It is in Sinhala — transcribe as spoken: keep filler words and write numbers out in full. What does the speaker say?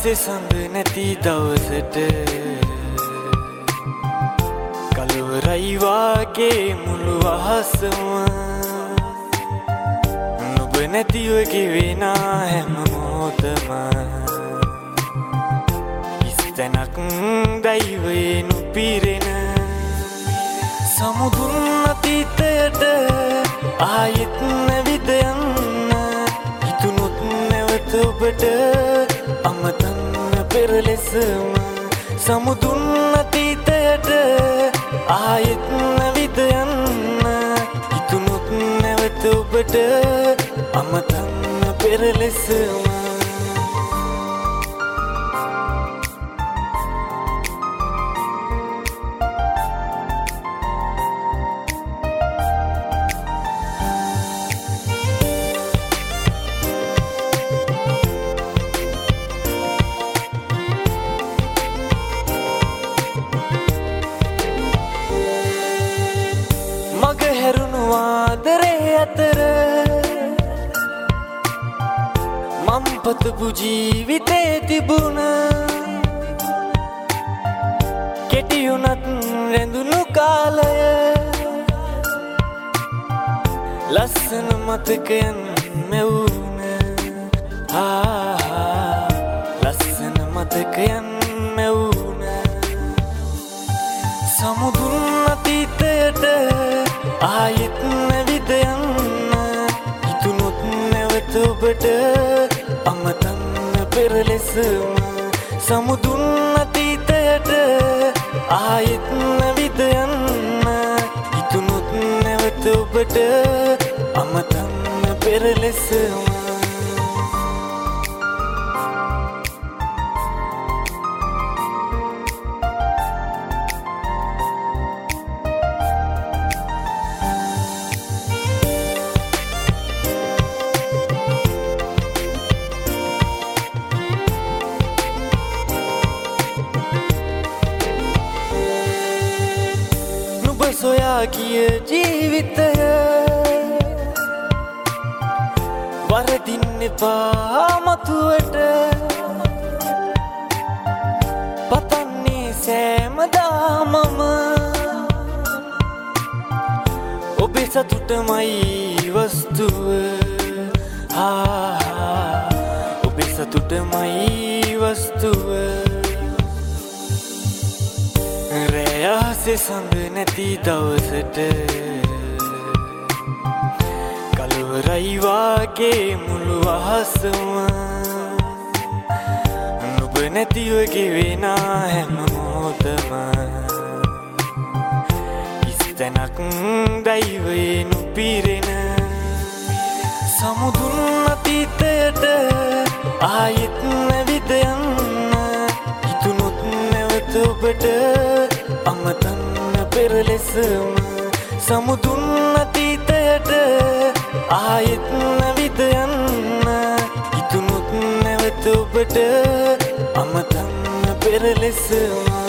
ආසේ සඳ නැති දවසට කලවරයි වාගේ මුළු අහසම නුඹ නැතිව ගෙවෙනා හැම මොහොතම හිස්තැනක් දෛවයේ නුපිරෙන සමුදුන් අතීතයට ආයෙත් නැවිද යන්න හිතුනොත් නැවත ඔබට අමතන්න පෙර ලෙසම සමුදුන් අතීතයට ආයෙත් නැවිද යන්න හිතුනොත් නැවත ඔබට අමතන්න පෙර ලෙසම හැරුණු ආදරේ අතර මම් පතපු ජීවිතේ තිබුණ කෙටි වුණත් රැඳුණු කාලය ලස්සන මතකයන් මෙවුන ආ ලස්සන මතකයන් මෙවුන සමුදුන් අතීතයට ආයෙත් නැවිද යන්න හිතුනොත් නැවත ඔබට අමතන්න පෙර ලෙසම සමුදුන් අතීතයට ආයෙත් නැවිද යන්න හිතුනොත් නැවත ඔබට අමතන්න පෙර ලෙසම සොයා ගිය ජීවිතය වරදින්න එපා මතුවට පතන්නේ සෑමදාමම ඔබේ සතුටමයි වස්තුව ආ ඔබේ සතුටමයි වස්තුව ආසේ සඳ නැති දවසට කලවරයි වාගේ මුළු අහසම නුඹ නැතිව ගෙවෙනා හැම මොහොතම හිස්තැනක් දෛවයේ නුපිරෙන සමුදුන් අතීතයට ආයෙත් නැවිද යන්න හිතුනොත් නැවත ඔබට අමතන්න පෙර ලෙසම සමුදුන් අතීතයට ආයෙත් නැවිද යන්න හිතුනොත් නැවත ඔබට අමතන්න පෙර ලෙසම